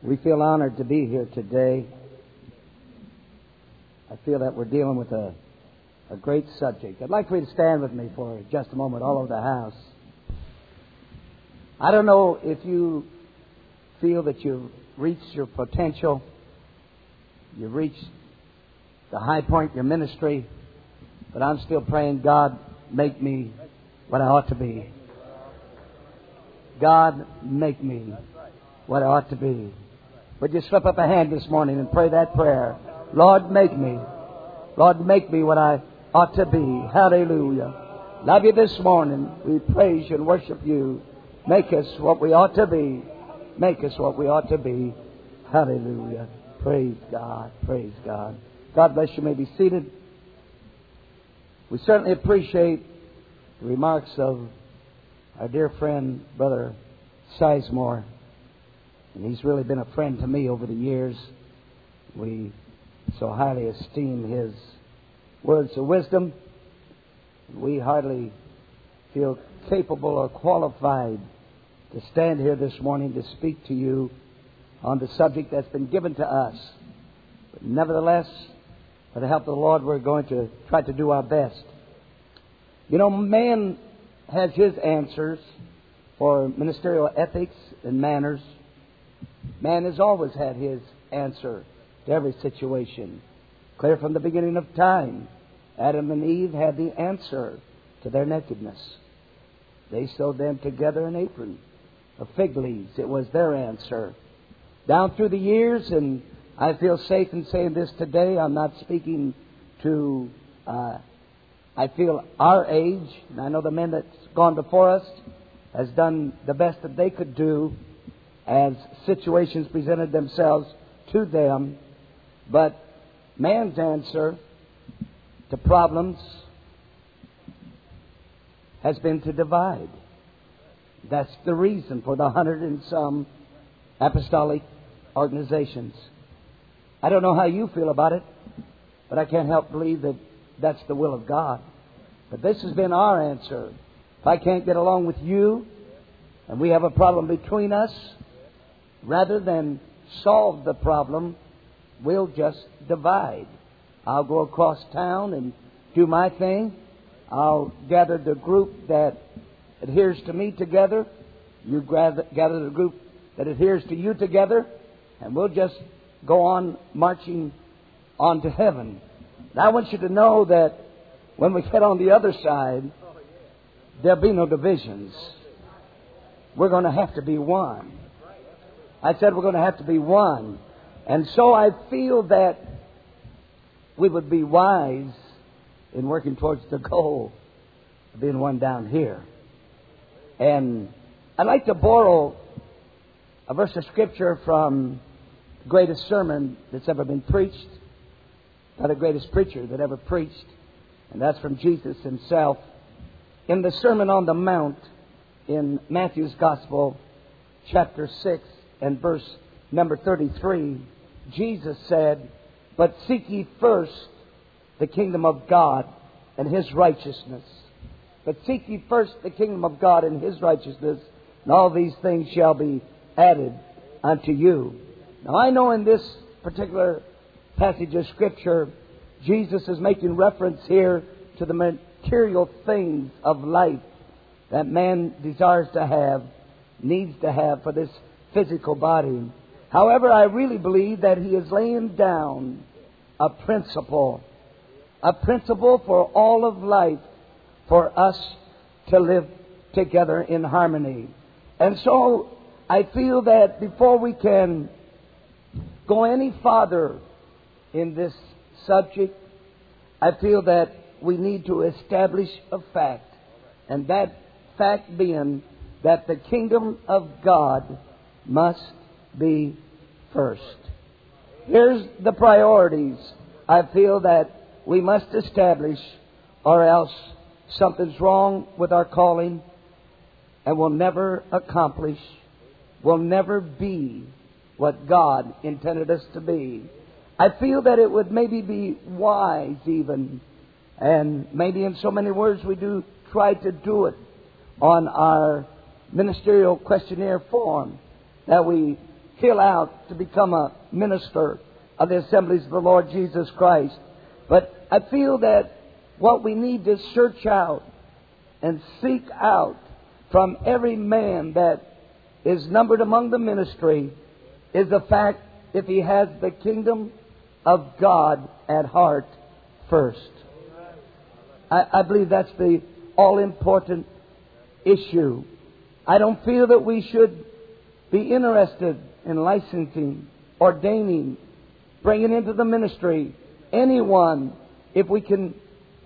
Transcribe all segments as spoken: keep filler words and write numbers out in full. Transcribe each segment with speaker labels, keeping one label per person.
Speaker 1: We feel honored to be here today. I feel that we're dealing with a, a great subject. I'd like for you to stand with me for just a moment all over the house. I don't know if you feel that you've reached your potential, you've reached the high point in your ministry, but I'm still praying, God, make me what I ought to be. God, make me what I ought to be. Would you slip up a hand this morning and pray that prayer? Lord, make me. Lord, make me what I ought to be. Hallelujah. Love you this morning. We praise you and worship you. Make us what we ought to be. Make us what we ought to be. Hallelujah. Praise God. Praise God. God bless you. You may be seated. We certainly appreciate the remarks of our dear friend, Brother Sizemore. And he's really been a friend to me over the years. We so highly esteem his words of wisdom. We hardly feel capable or qualified to stand here this morning to speak to you on the subject that's been given to us. But nevertheless, with the help of the Lord, we're going to try to do our best. You know, man has his answers for ministerial ethics and manners. Man has always had his answer to every situation. Clear from the beginning of time, Adam and Eve had the answer to their nakedness. They sewed them together an apron of fig leaves. It was their answer. Down through the years, and I feel safe in saying this today, I'm not speaking to, uh, I feel our age, and I know the men that's gone before us has done the best that they could do as situations presented themselves to them. But man's answer to problems has been to divide. That's the reason for the hundred and some apostolic organizations. I don't know how you feel about it, but I can't help believe that that's the will of God. But this has been our answer. If I can't get along with you and we have a problem between us, rather than solve the problem, we'll just divide. I'll go across town and do my thing. I'll gather the group that adheres to me together. You gather, gather the group that adheres to you together. And we'll just go on marching on to heaven. And I want you to know that when we get on the other side, there'll be no divisions. We're going to have to be one. I said we're going to have to be one. And so I feel that we would be wise in working towards the goal of being one down here. And I'd like to borrow a verse of Scripture from the greatest sermon that's ever been preached by the greatest preacher that ever preached. And that's from Jesus himself. In the Sermon on the Mount in Matthew's Gospel, chapter six, and verse number thirty-three, Jesus said, "But seek ye first the kingdom of God and His righteousness. But seek ye first the kingdom of God and His righteousness, and all these things shall be added unto you." Now I know in this particular passage of Scripture, Jesus is making reference here to the material things of life that man desires to have, needs to have for this physical body. However, I really believe that He is laying down a principle, a principle for all of life, for us to live together in harmony. And so I feel that before we can go any farther in this subject, I feel that we need to establish a fact, and that fact being that the kingdom of God must be first. Here's the priorities I feel that we must establish, or else something's wrong with our calling and we'll never accomplish, we'll never be what God intended us to be. I feel that it would maybe be wise even, and maybe in so many words we do try to do it on our ministerial questionnaire form, that we fill out to become a minister of the Assemblies of the Lord Jesus Christ. But I feel that what we need to search out and seek out from every man that is numbered among the ministry is the fact if he has the kingdom of God at heart first. I, I believe that's the all-important issue. I don't feel that we should be interested in licensing, ordaining, bringing into the ministry anyone if we can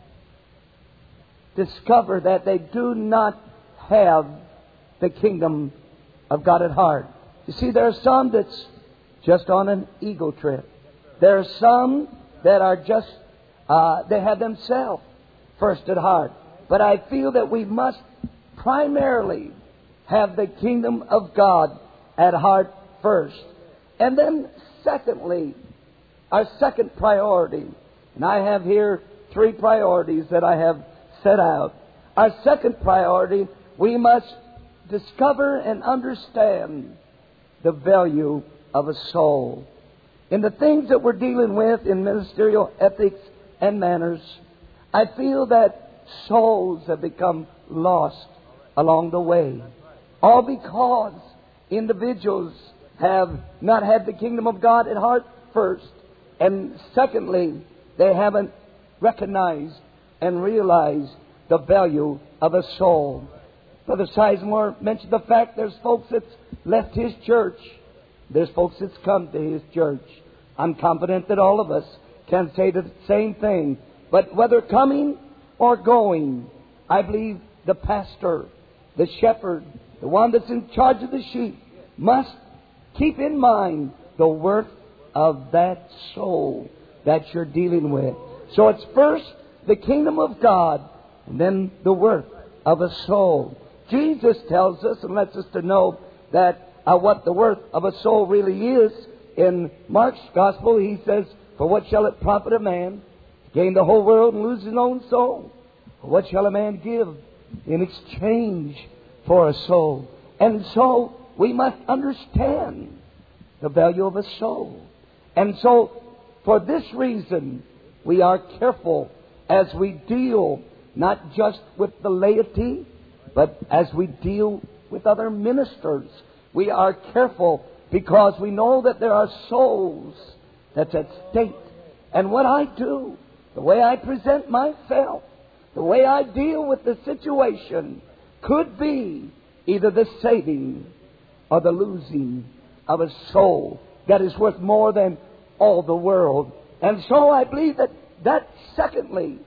Speaker 1: discover that they do not have the kingdom of God at heart. You see, there are some that's just on an ego trip. There are some that are just, uh, they have themselves first at heart. But I feel that we must primarily have the kingdom of God at heart first. And then secondly, our second priority, and I have here three priorities that I have set out. Our second priority, we must discover and understand the value of a soul. In the things that we're dealing with in ministerial ethics and manners, I feel that souls have become lost along the way. All because individuals have not had the kingdom of God at heart first. And secondly, they haven't recognized and realized the value of a soul. Brother Sizemore mentioned the fact there's folks that's left his church. There's folks that's come to his church. I'm confident that all of us can say the same thing. But whether coming or going, I believe the pastor, the shepherd, the one that's in charge of the sheep, must keep in mind the worth of that soul that you're dealing with. So it's first the kingdom of God, and then the worth of a soul. Jesus tells us and lets us to know that uh, what the worth of a soul really is. In Mark's gospel, he says, "For what shall it profit a man to gain the whole world and lose his own soul? For what shall a man give in exchange for a soul?" And so we must understand the value of a soul. And so for this reason, we are careful as we deal not just with the laity, but as we deal with other ministers. We are careful because we know that there are souls that's at stake. And what I do, the way I present myself, the way I deal with the situation, could be either the saving or the losing of a soul that is worth more than all the world. And so I believe that that secondly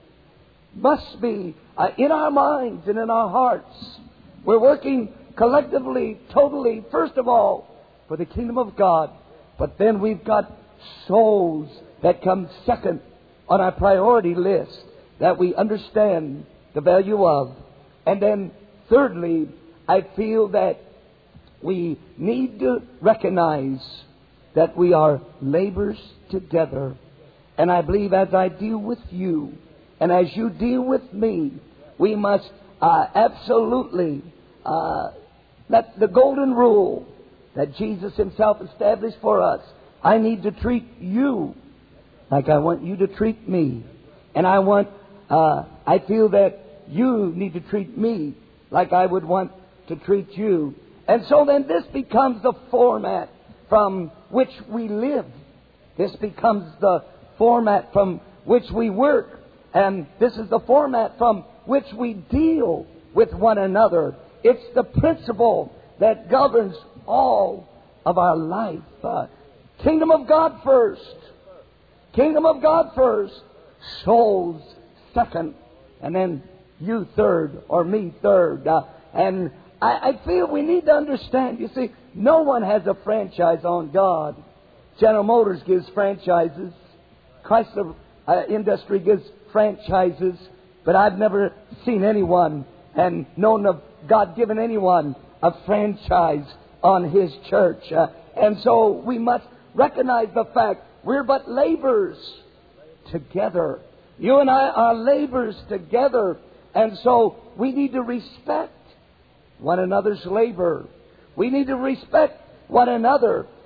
Speaker 1: must be uh, in our minds and in our hearts. We're working collectively, totally, first of all, for the kingdom of God. But then we've got souls that come second on our priority list that we understand the value of. And then thirdly, I feel that we need to recognize that we are laborers together. And I believe as I deal with you and as you deal with me, we must uh, absolutely uh, let the golden rule that Jesus Himself established for us. I need to treat you like I want you to treat me. And I want, uh, I feel that you need to treat me like I would want to treat you. And so then this becomes the format from which we live. This becomes the format from which we work. And this is the format from which we deal with one another. It's the principle that governs all of our life. Uh, kingdom of God first. Kingdom of God first. Souls second. And then you third, or me third. Uh, and I, I feel we need to understand, you see, no one has a franchise on God. General Motors gives franchises. Chrysler uh, Industry gives franchises. But I've never seen anyone and known of God giving anyone a franchise on His church. Uh, and so we must recognize the fact we're but laborers together. You and I are laborers together. And so we need to respect one another's labor. We need to respect one another.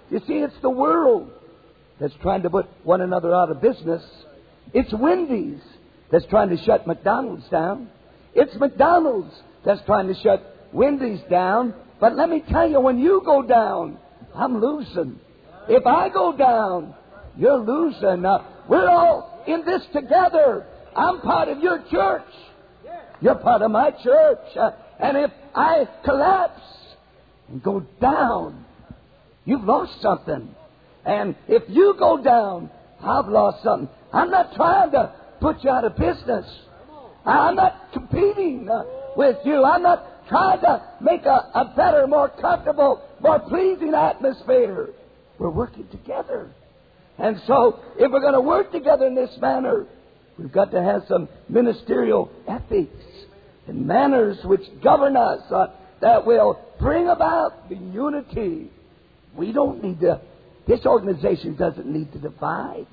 Speaker 1: You see, it's the world that's trying to put one another out of business. It's Wendy's that's trying to shut McDonald's down. It's McDonald's that's trying to shut Wendy's down. But let me tell you, when you go down, I'm losing. If I go down, you're losing. Uh, we're all in this together. I'm part of your church. You're part of my church. Uh, and if I collapse and go down, you've lost something. And if you go down, I've lost something. I'm not trying to put you out of business. I'm not competing uh, with you. I'm not trying to make a, a better, more comfortable, more pleasing atmosphere. We're working together. And so, if we're going to work together in this manner, we've got to have some ministerial ethics and manners which govern us uh, that will bring about the unity. We don't need to, this organization doesn't need to divide.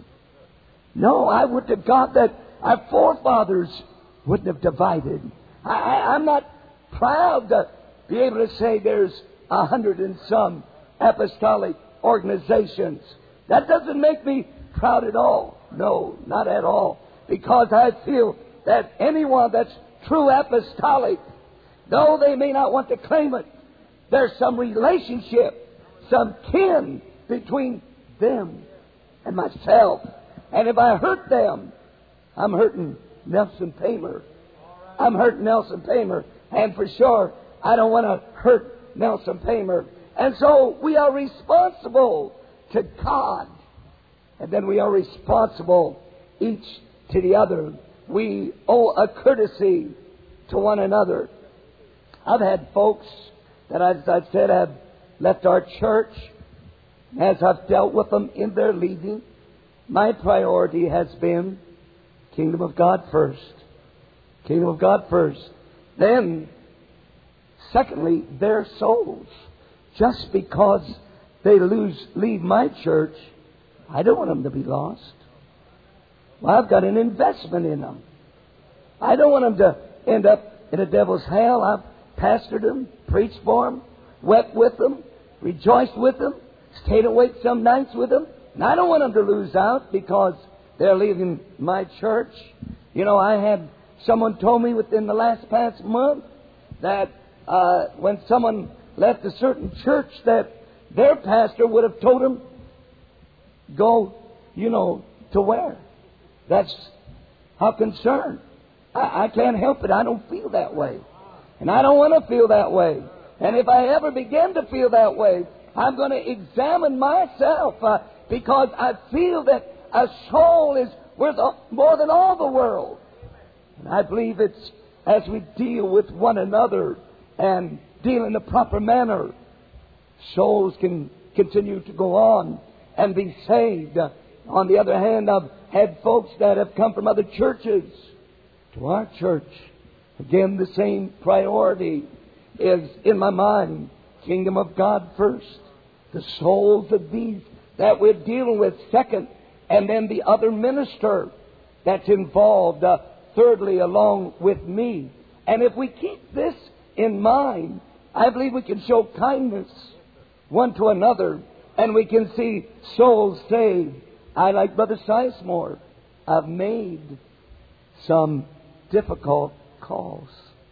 Speaker 1: No, I would to God that our forefathers wouldn't have divided. I, I, I'm not proud to be able to say there's a hundred and some apostolic organizations. That doesn't make me proud at all. No, not at all. Because I feel that anyone that's true apostolic, though they may not want to claim it, there's some relationship, some kin between them and myself. And if I hurt them, I'm hurting Nelson Paymer. I'm hurting Nelson Paymer. And for sure, I don't want to hurt Nelson Paymer. And so we are responsible to God. And then we are responsible each to the other. We owe a courtesy to one another. I've had folks that, as I said, have left our church. As I've dealt with them in their leaving, my priority has been Kingdom of God first. Kingdom of God first. Then, secondly, their souls. Just because they lose, leave my church, I don't want them to be lost. Well, I've got an investment in them. I don't want them to end up in a devil's hell. I've pastored them, preached for them, wept with them, rejoiced with them, stayed awake some nights with them. And I don't want them to lose out because they're leaving my church. You know, I had someone told me within the last past month that uh, when someone left a certain church that their pastor would have told them, go, you know, to where? That's how concerned. I, I can't help it. I don't feel that way. And I don't want to feel that way. And if I ever begin to feel that way, I'm going to examine myself uh, because I feel that a soul is worth more than all the world. And I believe it's as we deal with one another and deal in the proper manner, souls can continue to go on and be saved. Uh, on the other hand, I've had folks that have come from other churches to our church. Again, the same priority is in my mind. Kingdom of God first. The souls of these that we're dealing with second. And then the other minister that's involved uh, thirdly along with me. And if we keep this in mind, I believe we can show kindness one to another. And we can see souls saved. I, like Brother Sizemore, I've made some difficult calls.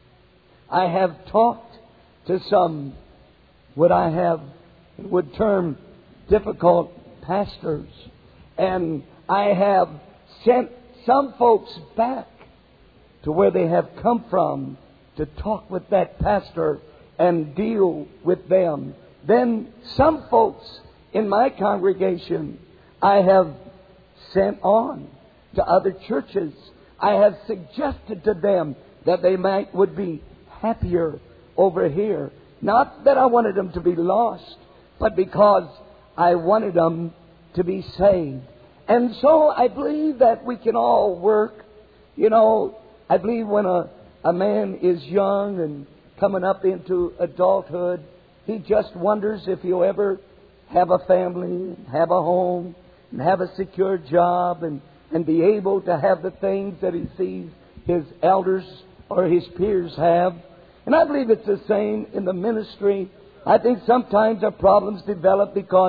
Speaker 1: I have talked to some, what I have would term difficult pastors. And I have sent some folks back to where they have come from to talk with that pastor and deal with them. Then some folks in my congregation I have sent on to other churches. I have suggested to them that they might would be happier over here. Not that I wanted them to be lost, but because I wanted them to be saved. And so I believe that we can all work. You know, I believe when a, a man is young and coming up into adulthood, he just wonders if he'll ever have a family, have a home, and have a secure job, and, and be able to have the things that he sees his elders or his peers have. And I believe it's the same in the ministry. I think sometimes our problems develop because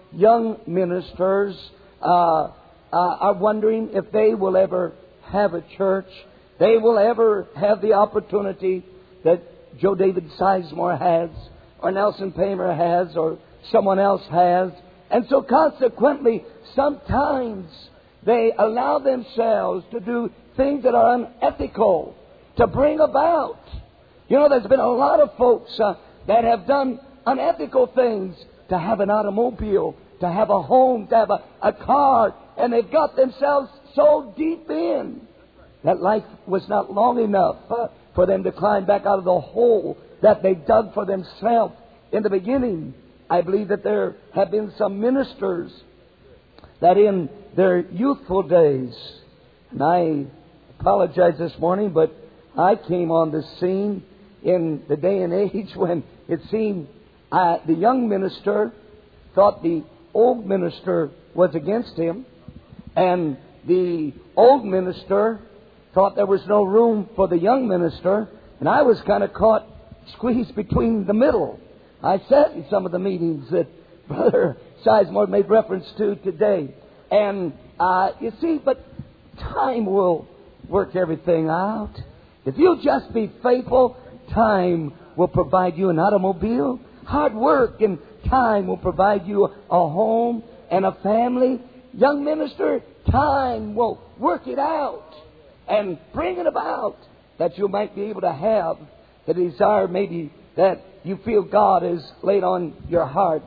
Speaker 1: young ministers uh, uh, are wondering if they will ever have a church. They will ever have the opportunity that Joe David Sizemore has, or Nelson Paymer has, or someone else has. And so consequently, sometimes they allow themselves to do things that are unethical to bring about. You know, there's been a lot of folks uh, that have done unethical things to have an automobile, to have a home, to have a, a car, and they've got themselves so deep in that life was not long enough uh, for them to climb back out of the hole that they dug for themselves in the beginning. I believe that there have been some ministers that in their youthful days, and I apologize this morning, but I came on the scene in the day and age when it seemed uh, the young minister thought the old minister was against him, and the old minister thought there was no room for the young minister, and I was kind of caught squeezed between the middle. I sat in some of the meetings that Brother Sizemore made reference to today. And uh, you see, but time will work everything out. If you'll just be faithful, time will provide you an automobile. Hard work and time will provide you a home and a family. Young minister, time will work it out and bring it about that you might be able to have the desire maybe that you feel God has laid on your heart.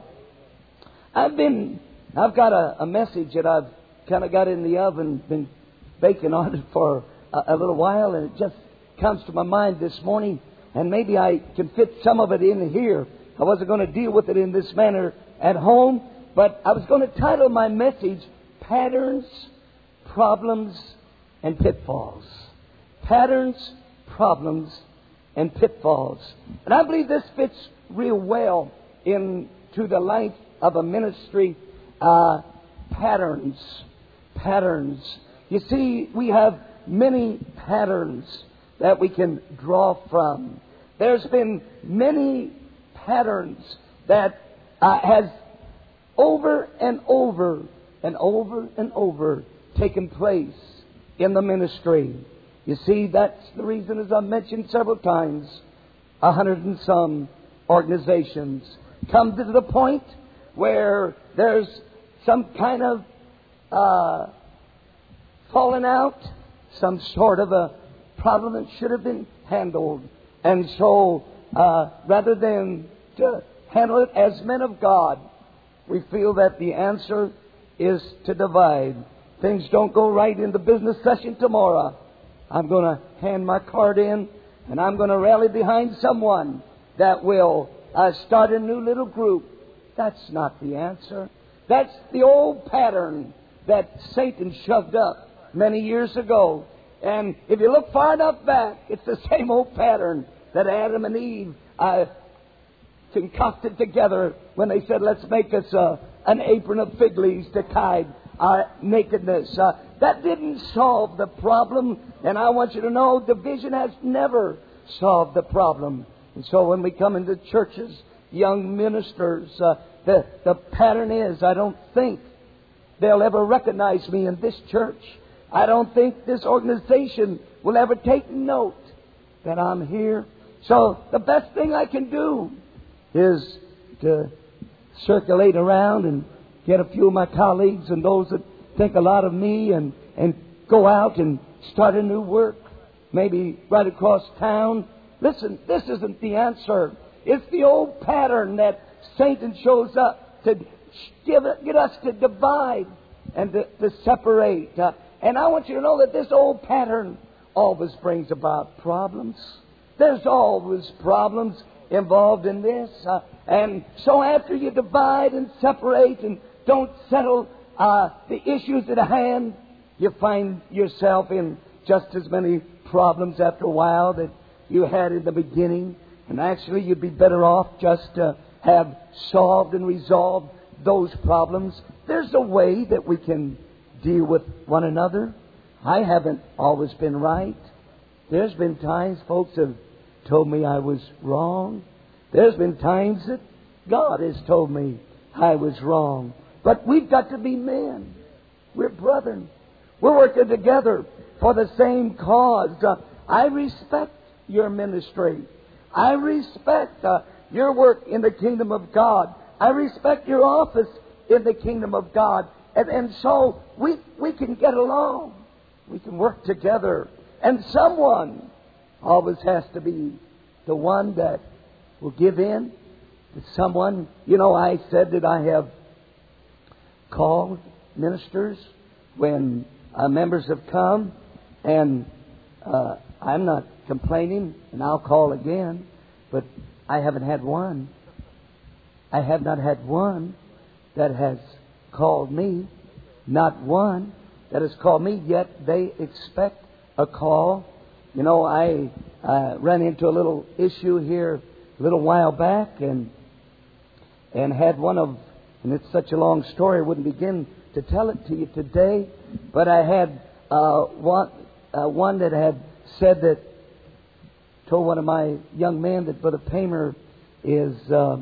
Speaker 1: I've been, I've got a, a message that I've kind of got in the oven, been baking on it for a, a little while, and it just comes to my mind this morning, and maybe I can fit some of it in here. I wasn't going to deal with it in this manner at home, but I was going to title my message, Patterns, Problems, and Pitfalls. Patterns, Problems, and Pitfalls. And I believe this fits real well into the life of a ministry. Uh, patterns. Patterns. You see, we have many patterns that we can draw from. There's been many patterns that uh, has over and over and over and over taken place in the ministry. You see, that's the reason, as I've mentioned several times, a hundred and some organizations come to the point where there's some kind of uh, falling out, some sort of a problem that should have been handled. And so, uh, rather than to handle it as men of God, we feel that the answer is to divide. Things don't go right in the business session tomorrow. I'm going to hand my card in, and I'm going to rally behind someone that will uh, start a new little group. That's not the answer. That's the old pattern that Satan shoved up many years ago. And if you look far enough back, it's the same old pattern that Adam and Eve uh, concocted together when they said, let's make us uh, an apron of fig leaves to hide our nakedness. Uh, that didn't solve the problem. And I want you to know, division has never solved the problem. And so when we come into churches, young ministers, uh, the, the pattern is, I don't think they'll ever recognize me in this church. I don't think this organization will ever take note that I'm here. So the best thing I can do is to circulate around and get a few of my colleagues and those that think a lot of me and, and go out and start a new work, maybe right across town. Listen, this isn't the answer. It's the old pattern that Satan shows up to give, get us to divide and to, to separate. Uh, and I want you to know that this old pattern always brings about problems. There's always problems involved in this. Uh, and so after you divide and separate and don't settle uh, the issues at hand, you find yourself in just as many problems after a while that you had in the beginning. And actually, you'd be better off just to have solved and resolved those problems. There's a way that we can deal with one another. I haven't always been right. There's been times folks have told me I was wrong. There's been times that God has told me I was wrong. But we've got to be men. We're brethren. We're working together for the same cause. Uh, I respect your ministry. I respect uh, your work in the kingdom of God. I respect your office in the kingdom of God. And, and so we, we can get along. We can work together. And someone always has to be the one that will give in. Someone, you know, I said that I have called ministers when uh, members have come, and uh, I'm not complaining, and I'll call again, but I haven't had one. I have not had one that has called me, not one that has called me, yet they expect a call. You know, I uh, ran into a little issue here a little while back, and and had one of, and it's such a long story, I wouldn't begin to tell it to you today, but I had uh, one, uh, one that had said that, told one of my young men that Brother Paymer is, uh,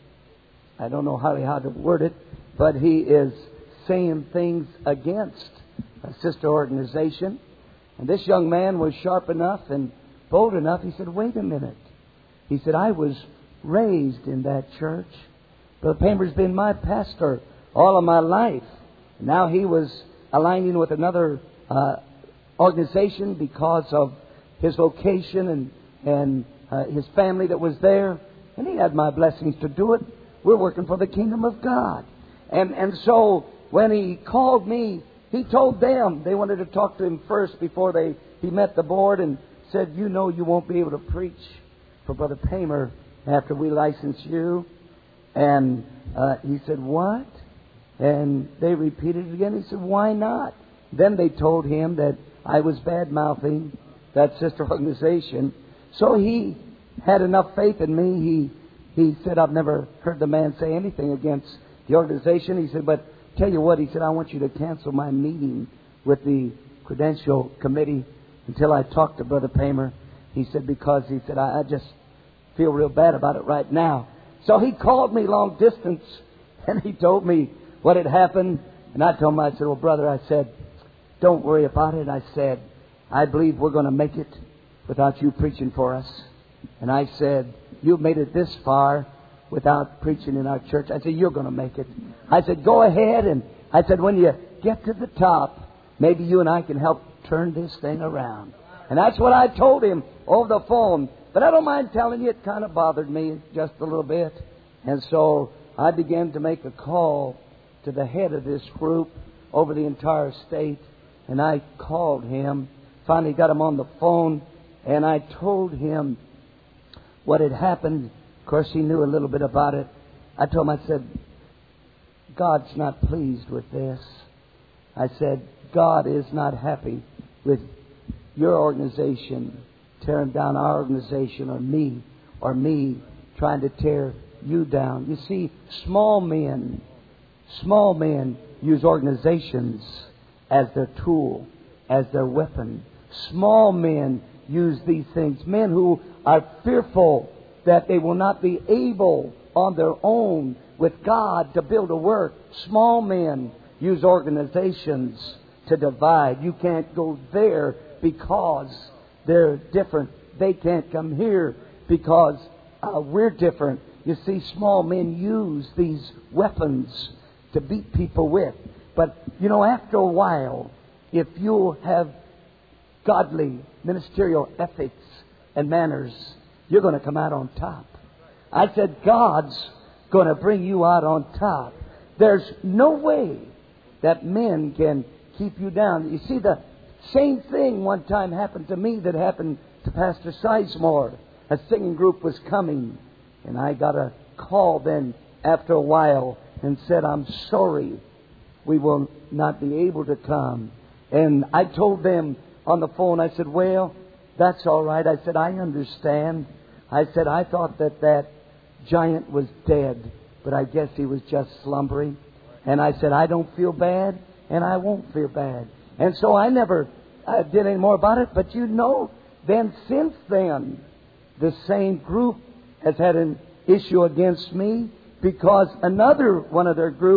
Speaker 1: I don't know how, how to word it, but he is saying things against a sister organization. And this young man was sharp enough and bold enough. He said, wait a minute. He said, I was raised in that church. Brother Paymer's been my pastor all of my life. Now he was aligning with another uh, organization because of his location and, and uh, his family that was there. And he had my blessings to do it. We're working for the kingdom of God. And, and so when he called me, he told them they wanted to talk to him first before they he met the board, and said, you know you won't be able to preach for Brother Paymer after we license you. And uh, he said, what? And they repeated it again. He said, why not? Then they told him that I was bad-mouthing that sister organization. So he had enough faith in me. He, he said, I've never heard the man say anything against the organization. He said, but tell you what, he said, I want you to cancel my meeting with the Credential Committee until I talk to Brother Paymer. He said, because he said, I, I just feel real bad about it right now. So he called me long distance, and he told me what had happened. And I told him, I said, well, brother, I said, don't worry about it. I said, I believe we're going to make it without you preaching for us. And I said, you've made it this far without preaching in our church. I said, you're going to make it. I said, go ahead. And I said, when you get to the top, maybe you and I can help turn this thing around. And that's what I told him over the phone. But I don't mind telling you, it kind of bothered me just a little bit. And so I began to make a call to the head of this group over the entire state. And I called him, finally got him on the phone, and I told him what had happened. Of course, he knew a little bit about it. I told him, I said, God's not pleased with this. I said, God is not happy with your organization tearing down our organization, or me, or me trying to tear you down. You see, small men, small men use organizations as their tool, as their weapon. Small men use these things. Men who are fearful that they will not be able on their own with God to build a work. Small men use organizations to divide. You can't go there because they're different. They can't come here because uh, we're different. You see, small men use these weapons to beat people with. But, you know, after a while, if you have godly ministerial ethics and manners, you're going to come out on top. I said, God's going to bring you out on top. There's no way that men can keep you down. You see, the same thing one time happened to me that happened to Pastor Sizemore. A singing group was coming, and I got a call then after a while and said, I'm sorry, we will not be able to come. And I told them on the phone, I said, well, that's all right. I said, I understand. I said, I thought that that giant was dead, but I guess he was just slumbering. And I said, I don't feel bad, and I won't feel bad. And so I never uh, did any more about it. But you know, then since then, the same group has had an issue against me because another one of their group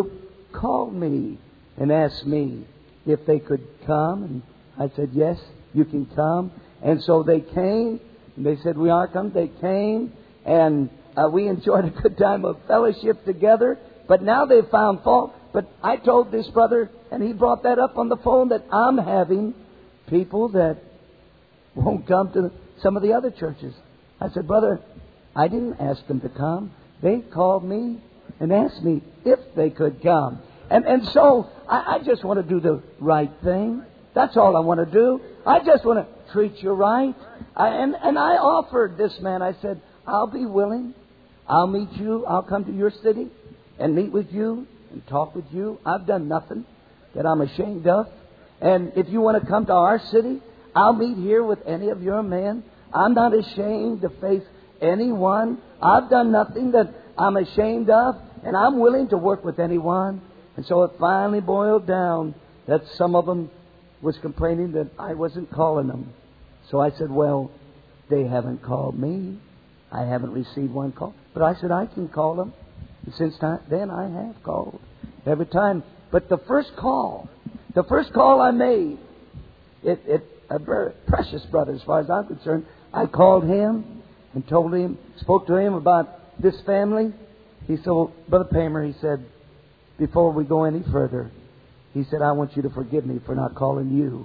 Speaker 1: called me and asked me if they could come. And I said, yes, you can come. And so they came. And they said, we are coming. They came. And uh, we enjoyed a good time of fellowship together. But now they've found fault. But I told this brother, and he brought that up on the phone, that I'm having people that won't come to some of the other churches. I said, brother, I didn't ask them to come. They called me and asked me if they could come. And and so I, I just want to do the right thing. That's all I want to do. I just want to treat you right. I, and, and I offered this man, I said, I'll be willing. I'll meet you. I'll come to your city and meet with you and talk with you. I've done nothing that I'm ashamed of. And if you want to come to our city, I'll meet here with any of your men. I'm not ashamed to face anyone. I've done nothing that I'm ashamed of, and I'm willing to work with anyone. And so it finally boiled down that some of them was complaining that I wasn't calling them. So I said, well, they haven't called me. I haven't received one call. But I said, I can call them. And since then, I have called every time. But the first call, the first call I made, it, it a very precious brother as far as I'm concerned, I called him and told him, spoke to him about this family. He said, well, Brother Paymer, he said, before we go any further, he said, I want you to forgive me for not calling you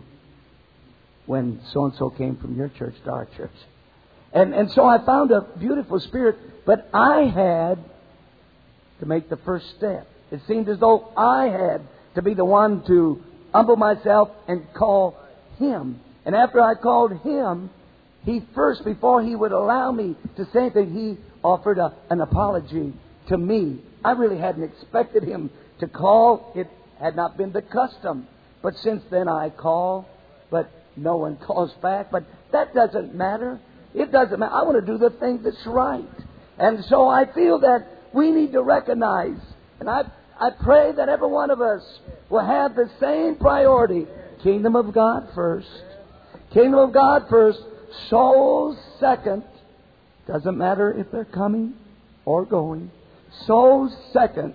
Speaker 1: when so-and-so came from your church to our church. And and so I found a beautiful spirit, but I had to make the first step. It seemed as though I had to be the one to humble myself and call him. And after I called him, he first, before he would allow me to say anything, he offered a, an apology to me. I really hadn't expected him to call. It had not been the custom. But since then I call, but no one calls back. But that doesn't matter. It doesn't matter. I want to do the thing that's right. And so I feel that we need to recognize, and I, I pray that every one of us will have the same priority. Kingdom of God first. Kingdom of God first. Souls second. Doesn't matter if they're coming or going. Souls second.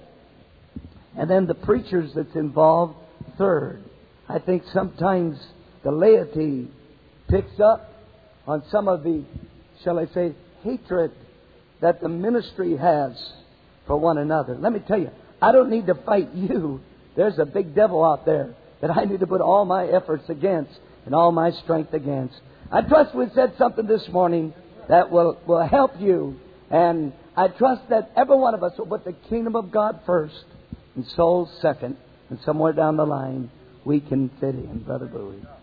Speaker 1: And then the preachers that's involved third. I think sometimes the laity picks up on some of the, shall I say, hatred that the ministry has for one another. Let me tell you, I don't need to fight you. There's a big devil out there that I need to put all my efforts against and all my strength against. I trust we said something this morning that will, will help you. And I trust that every one of us will put the kingdom of God first and souls second. And somewhere down the line, we can fit in, Brother Bowie.